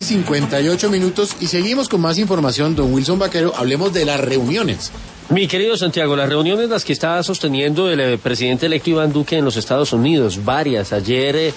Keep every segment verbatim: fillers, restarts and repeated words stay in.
cincuenta y ocho minutos y seguimos con más información. Don Wilson Vaquero, hablemos de las reuniones. Mi querido Santiago, las reuniones las que está sosteniendo el eh, presidente electo Iván Duque en los Estados Unidos, varias. Ayer eh,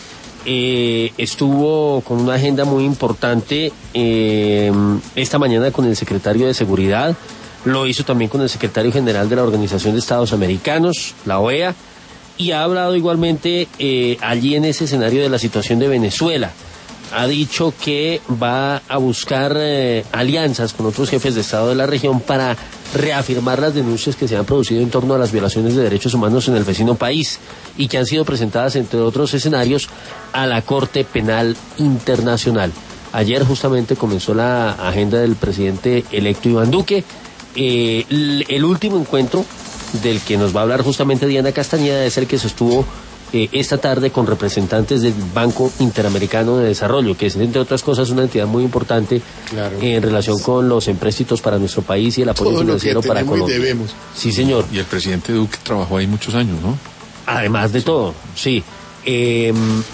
eh, estuvo con una agenda muy importante, eh, esta mañana con el secretario de Seguridad, lo hizo también con el secretario general de la Organización de Estados Americanos, la O E A, y ha hablado igualmente eh, allí en ese escenario de la situación de Venezuela. Ha dicho que va a buscar eh, alianzas con otros jefes de Estado de la región para reafirmar las denuncias que se han producido en torno a las violaciones de derechos humanos en el vecino país y que han sido presentadas, entre otros escenarios, a la Corte Penal Internacional. Ayer justamente comenzó la agenda del presidente electo Iván Duque. Eh, el, el último encuentro del que nos va a hablar justamente Diana Castañeda es el que sostuvo Eh, esta tarde con representantes del Banco Interamericano de Desarrollo, que es, entre otras cosas, una entidad muy importante, claro, en relación con los empréstitos para nuestro país y el apoyo todo financiero para Colombia. Debemos. Sí, señor. Y el presidente Duque trabajó ahí muchos años, ¿no? Además de sí. todo, sí. Eh,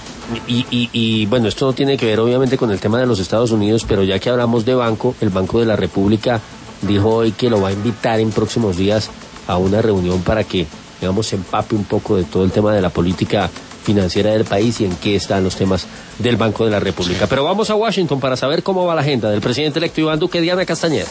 y, y, y bueno, esto no tiene que ver obviamente con el tema de los Estados Unidos, pero ya que hablamos de banco, el Banco de la República dijo hoy que lo va a invitar en próximos días a una reunión para que, digamos, se empape un poco de todo el tema de la política financiera del país y en qué están los temas del Banco de la República. Pero vamos a Washington para saber cómo va la agenda del presidente electo Iván Duque. Diana Castañeda.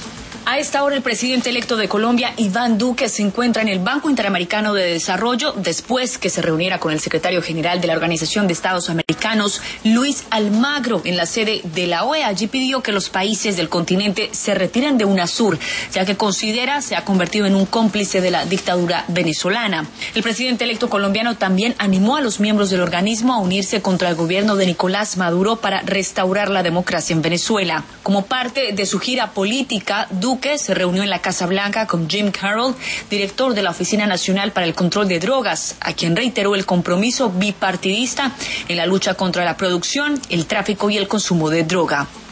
A esta hora el presidente electo de Colombia, Iván Duque, se encuentra en el Banco Interamericano de Desarrollo después que se reuniera con el secretario general de la Organización de Estados Americanos, Luis Almagro, en la sede de la O E A. Allí pidió que los países del continente se retiren de UNASUR, ya que considera se ha convertido en un cómplice de la dictadura venezolana. El presidente electo colombiano también animó a los miembros del organismo a unirse contra el gobierno de Nicolás Maduro para restaurar la democracia en Venezuela. Como parte de su gira política, Duque se reunió en la Casa Blanca con Jim Carroll, director de la Oficina Nacional para el Control de Drogas, a quien reiteró el compromiso bipartidista en la lucha contra la producción, el tráfico y el consumo de droga.